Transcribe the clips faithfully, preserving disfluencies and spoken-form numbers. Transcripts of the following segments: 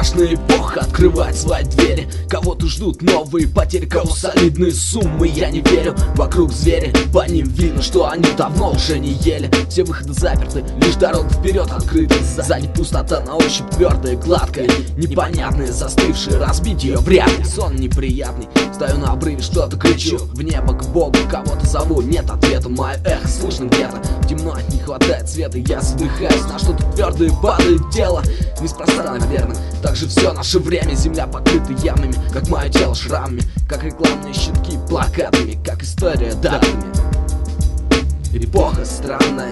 Страшная эпоха, открывать свои двери. Кого-то ждут новые потери, кого солидные суммы. Я не верю, вокруг звери, по ним видно, что они давно уже не ели. Все выходы заперты, лишь дорога вперед открыта. Сзади пустота, на ощупь твердая, гладкая, непонятная, застывшая, разбить ее вряд ли. Сон неприятный, стою на обрыве, что-то кричу в небо, к Богу, кого-то зову, нет ответа. Мое эхо слышно где-то, темно, не хватает света, я задыхаюсь, на что-то твердое падает тело. Неспроста, наверное, так же все наше время. Земля покрыта ямами, как мое тело шрамами, как рекламные щитки плакатами, как история датами. Эпоха странная.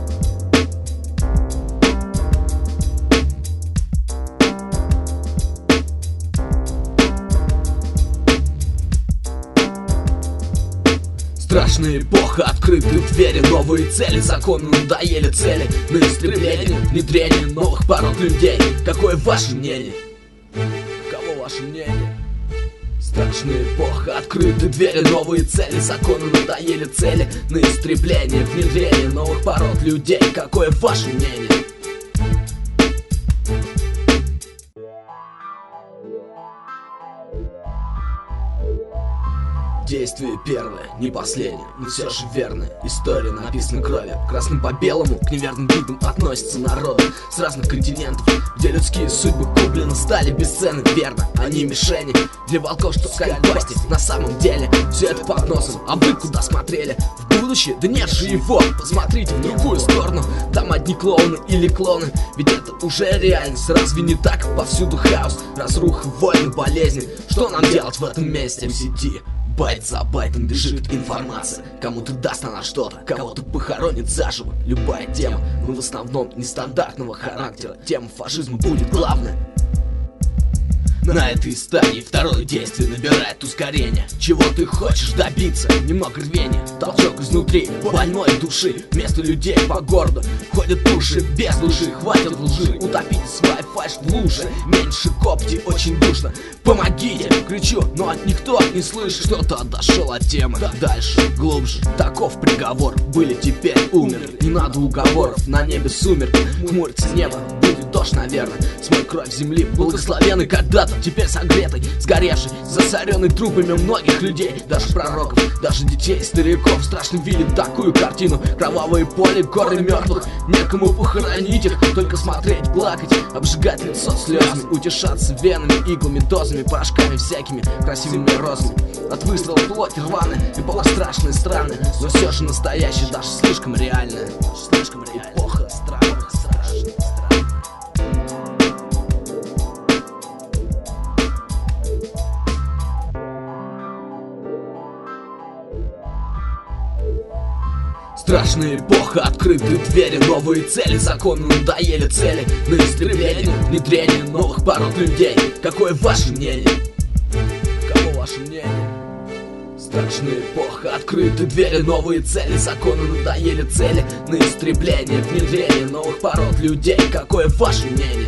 Страшная эпоха, открытые двери, новые цели, законы надоели цели на истребление, внедрение новых пород людей. Какое ваше мнение? Кого ваше мнение? Страшная эпоха, открытые двери, новые цели, законы надоели цели на истребление, внедрение новых пород людей. Какое ваше мнение? Действие первое, не последнее, но все же верное. История написана кровью, красным по белому. К неверным видам относится народ с разных континентов, где людские судьбы куплены, стали бесценны. Верно, они мишени для волков, что искали пасти. На самом деле, все это под носом, а вы куда смотрели? В будущее? Да нет же его, посмотрите в другую сторону. Там одни клоуны или клоны, ведь это уже реальность. Разве не так? Повсюду хаос, разруха, войны, болезни. Что нам делать в этом месте? В сети байт за байтом бежит информация. Кому-то даст она что-то, кого-то похоронит заживо. Любая тема, но в основном нестандартного характера. Тема фашизма будет главная. На этой стадии второе действие набирает ускорение. Чего ты хочешь добиться? Немного рвения, толчок изнутри, больной души. Вместо людей по городу ходят души без души. Хватит лжи, утопите свой фальшь в луже. Меньше копти, очень душно. Помогите, кричу, но никто не слышит. Что-то отошел от темы, дальше, глубже. Таков приговор, были, теперь умерли. Не надо уговоров, на небе сумерки. Хмурится небо, будет дождь, наверное. Смой кровь земли, благословенный когда-то, теперь согретый, сгоревший, засоренный трупами многих людей. Даже пророков, даже детей, стариков. Страшно видеть такую картину. Кровавое поле, горы мертвых. Некому похоронить их, только смотреть, плакать, обжигать лицо слезами, утешаться венами, иглами, дозами, порошками всякими, красивыми розами. От выстрела плоть рваная, эпоха страшная, странная, но все же настоящая, даже слишком реальная. Слишком реальная. Эпоха странная, страшная, странная. Страшная эпоха, открытые двери, новые цели, законы надоели цели на истребление, внедрение новых пород людей. Какое ваше мнение? Кого ваше мнение? Страшная эпоха, открытые двери, новые цели, законы надоели цели на истребление, внедрение новых пород людей. Какое ваше мнение?